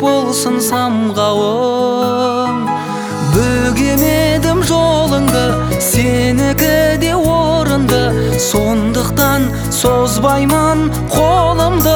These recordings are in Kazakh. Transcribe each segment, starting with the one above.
болсын самғауым. Бөгемедім жолыңды, сенікі де орынды, сондықтан созбаймын қолымды.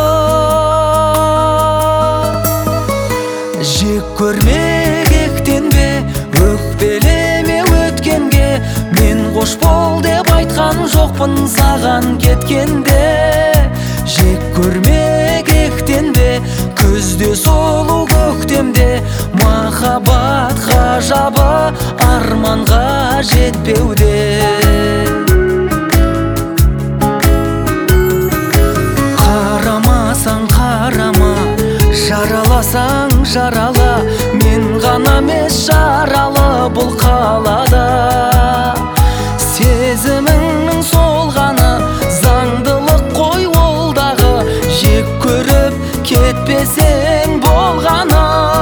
Жек көрме, кектенбе, өкпелеме өткенге. Мен қош бол деп айтқан жоқпын саған кеткенде. Жек көрме, кектенбе, күзде сұлу көктемде. Махаббат ғажабы арманға жетпеуде. Қарамасаң қарама, жараласаң жарала, мен ғана емес жаралы бұл қалада. Сезіміңнің солғаны заңдылық қой ол дағы, жек көріп кетпесең болғаны.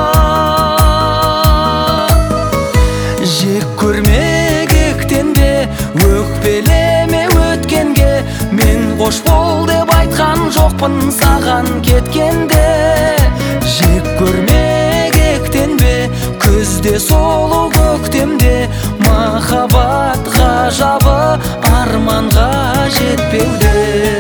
Жек көрме, кектенбе, өкпелеме өткенге. Мен қош бол деп айтқан жоқпын саған кеткенде. Жек көрме, кектенбе, күзде сұлу көктемде. Махаббат ғажабы арманға жетпеуде.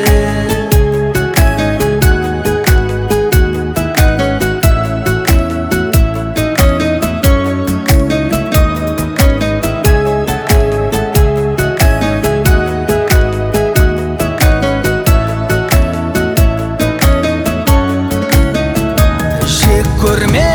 Жек көрме,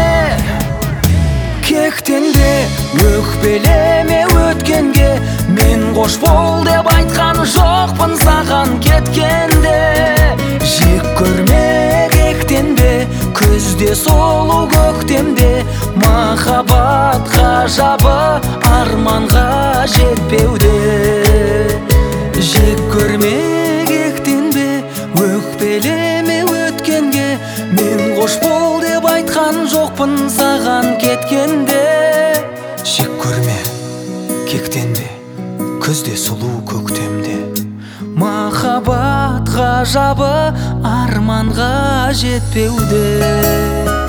кектенбе, өкпелеме өткенге. Мен қош бол деп айтқан жоқпын саған кеткенде. Жек көрме, кектенбе, күзде сұлу көктемде. Махаббат ғажабы арманға жетпеуде. Жек көрме, кектенбе, өкпелеме өткенге. Мен қош бол деп айтқан жоқпын саған кеткенде. Жек көрме, кектенбе, күзде сұлу көктемде. Махаббат ғажабы арманға жетпеуде.